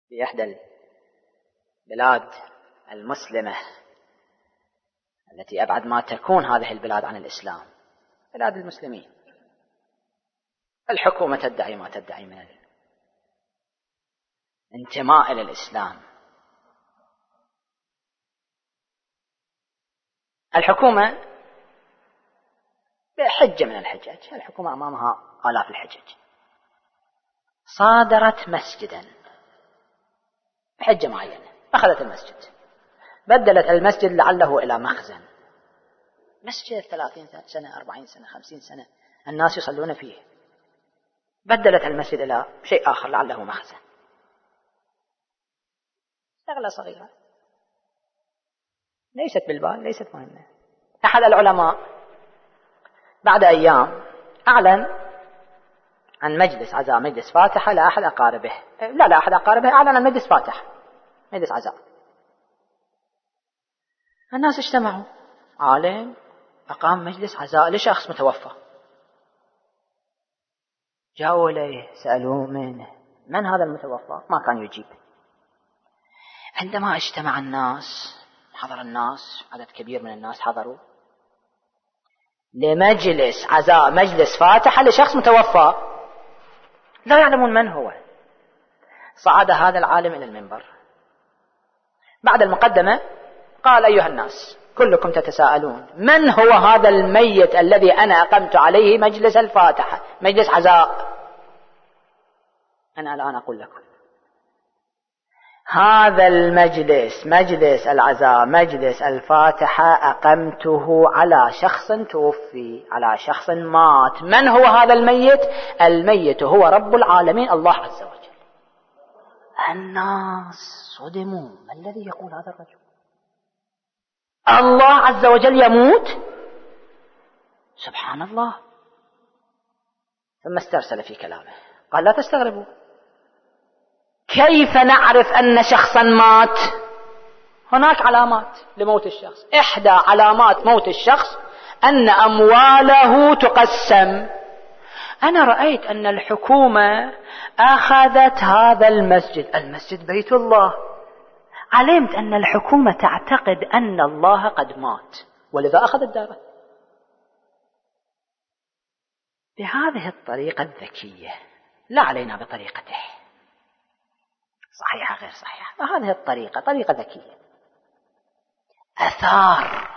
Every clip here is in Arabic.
في إحدى البلاد المسلمة التي أبعد ما تكون هذه البلاد عن الإسلام، بلاد المسلمين، الحكومة تدعي ما تدعي من الانتماء إلى الإسلام. الحكومة بحجة من الحجج، الحكومة أمامها آلاف الحجج، صادرت مسجدا بحجة معينة، أخذت المسجد بدلت المسجد لعله إلى مخزن، مسجد 30 سنة 40 سنة 50 سنة الناس يصلون فيه، بدلت المسجد إلى شيء آخر لعله مخزن. شغلة صغيرة ليست بالبال، ليست مهمة. أحد العلماء بعد أيام أعلن عن مجلس عزاء، مجلس فاتحة لأحد أقاربه، لا أحد أقاربه، أعلن عن مجلس فاتحة، مجلس عزاء. الناس اجتمعوا، عالم أقام مجلس عزاء لشخص متوفى، جاءوا إليه سألوه من هذا المتوفى، ما كان يجيب. عندما اجتمع الناس، حضر الناس، عدد كبير من الناس حضروا لمجلس عزاء، مجلس فاتحة لشخص متوفى، لا يعلمون من هو. صعد هذا العالم إلى المنبر، بعد المقدمة قال: أيها الناس كلكم تتساءلون من هو هذا الميت الذي أنا أقمت عليه مجلس الفاتحة، مجلس عزاء. أنا الآن أقول لكم هذا المجلس، مجلس العزاء، مجلس الفاتحة، أقمته على شخص توفي، على شخص مات. من هو هذا الميت؟ الميت هو رب العالمين الله عز وجل. الناس صدموا، ما الذي يقول هذا الرجل؟ الله عز وجل يموت؟ سبحان الله. ثم استرسل في كلامه، قال: لا تستغربوا، كيف نعرف أن شخصا مات؟ هناك علامات لموت الشخص، إحدى علامات موت الشخص أن أمواله تقسم. أنا رأيت أن الحكومة أخذت هذا المسجد، المسجد بيت الله، علمت أن الحكومة تعتقد أن الله قد مات، ولذا أخذت داره. بهذه الطريقة الذكية، لا علينا بطريقته صحيحة غير صحيحة، وهذه الطريقة طريقة ذكية أثار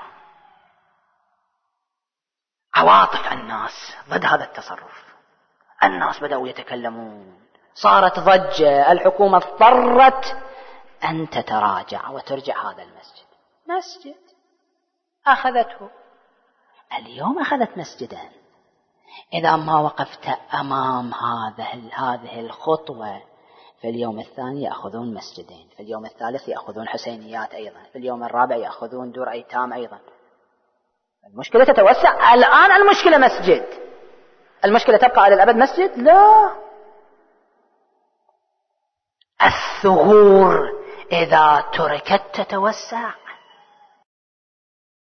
عواطف الناس ضد هذا التصرف. الناس بدأوا يتكلمون، صارت ضجة، الحكومة اضطرت أن تتراجع وترجع هذا المسجد. مسجد أخذته، اليوم أخذت مسجدا. إذا ما وقفت أمام هذه الخطوة، في اليوم الثاني يأخذون مسجدين، في اليوم الثالث يأخذون حسينيات أيضا، في اليوم الرابع يأخذون دور أيتام أيضا. المشكلة تتوسع. الآن المشكلة مسجد، المشكلة تبقى على الأبد مسجد؟ لا. الثغور إذا تركت تتوسع.